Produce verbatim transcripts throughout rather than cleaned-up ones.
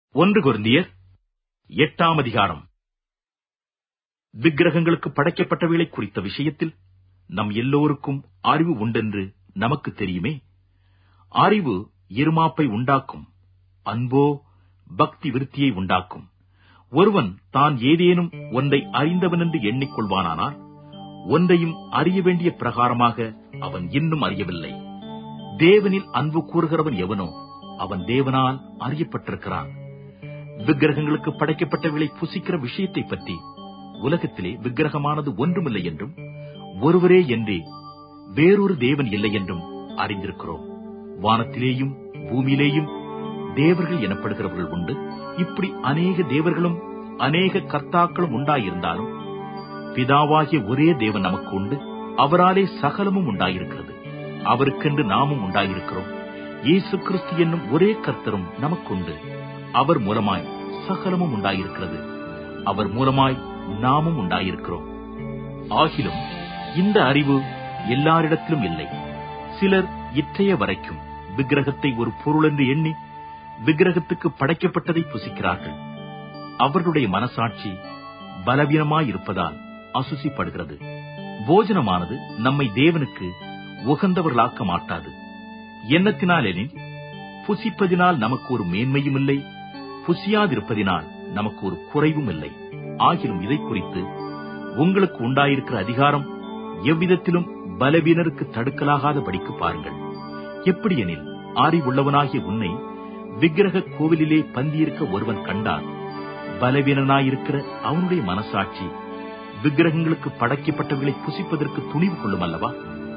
ஒன்று கொரிந்தியர் எட்டாம் அதிகாரம். விக்கிரகங்களுக்கு படைக்கப்பட்டவைகளை குறித்த விஷயத்தில் நம் எல்லோருக்கும் அறிவு உண்டென்று நமக்கு தெரியுமே. அறிவு இருமாப்பை உண்டாக்கும், அன்போ பக்தி விருத்தியை உண்டாக்கும். ஒருவன் தான் ஏதேனும் ஒன்றை அறிந்தவன் என்று எண்ணிக்கொள்வானானால் ஒன்றையும் அறிய வேண்டிய பிரகாரமாக அவன் இன்னும் அறியவில்லை. தேவனில் அன்பு கூறுகிறவன் எவனோ அவன் தேவனால் அறியப்பட்டிருக்கிறான். விக்கிரகங்களுக்கு படைக்கப்பட்டவைகளை புசிக்கிற விஷயத்தை பற்றி உலகத்திலே விக்கிரகமானது ஒன்றுமில்லை என்றும் ஒருவரே என்றே வேறொரு தேவன் இல்லை என்றும் அறிந்திருக்கிறோம். வானத்திலேயும் பூமியிலேயும் தேவர்கள் எனப்படுகிறவர்கள் உண்டு. இப்படி அநேக தேவர்களும் அநேக கர்த்தாக்களும் உண்டாயிருந்தாலும் பிதாவாகிய ஒரே தேவன் நமக்கு உண்டு. அவராலே சகலமும் உண்டாயிருக்கிறது. அவருக்கென்று நாமும் உண்டாயிருக்கிறோம். இயேசு கிறிஸ்து என்னும் ஒரே கர்த்தரும் நமக்குண்டு. அவர் மூலமாய் சகலமும் உண்டாயிருக்கிறது. அவர் மூலமாய் நாமும் உண்டாயிருக்கிறோம். ஆகிலும் இந்த அறிவு எல்லாரிடத்திலும் இல்லை. சிலர் இற்றைய வரைக்கும் விக்கிரகத்தை ஒரு பொருள் என்று எண்ணி விக்கிரகத்துக்கு படைக்கப்பட்டதை புசிக்கிறார்கள். அவர்களுடைய மனசாட்சி பலவீனமாயிருப்பதால் அசுசிப்படுகிறது. போஜனமானது நம்மை தேவனுக்கு உகந்தவர்களாக்க மாட்டாது. எண்ணத்தினால் எனில் புசிப்பதினால் நமக்கு ஒரு மேன்மையும் இல்லை, புசியாதிருப்பதினால் நமக்கு ஒரு குறைவும் இல்லை. ஆகிலும் இதை குறித்து உங்களுக்கு உண்டாயிருக்கிற அதிகாரம் எவ்விதத்திலும் பலவீனருக்கு தடுக்கலாகாத படிக்கு பாருங்கள். எப்படியெனில் அறிவுள்ளவனாகிய உன்னை விக்கிரக கோவிலிலே பந்தியிருக்க ஒருவன் கண்டால் பலவீனனாயிருக்கிற அவனுடைய மனசாட்சி விக்கிரகங்களுக்கு படைக்கப்பட்டவர்களை புசிப்பதற்கு துணிவு கொள்ளும் அல்லவா?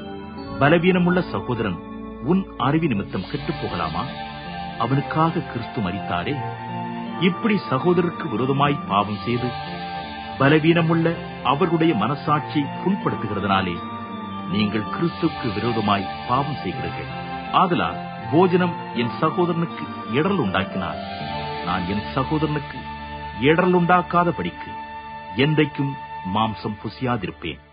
பலவீனமுள்ள சகோதரன் உன் அறிவு நிமித்தம் கெட்டுப் போகலாமா? அவனுக்காக கிறிஸ்து மரித்தாரே. இப்படி சகோதரருக்கு விரோதமாய் பாவம் செய்து பலவீனமுள்ள அவர்களுடைய மனசாட்சியை புண்படுத்துகிறதுனாலே நீங்கள் கிறிஸ்துவுக்கு விரோதமாய் பாவம் செய்கிறீர்கள். ஆதலால் போஜனம் என் சகோதரனுக்கு இடரல் உண்டாக்கினார். நான் என் சகோதரனுக்கு இடரல் உண்டாக்காத படிக்கு என்றைக்கும் மாம்சம் புசியாதிருப்பேன்.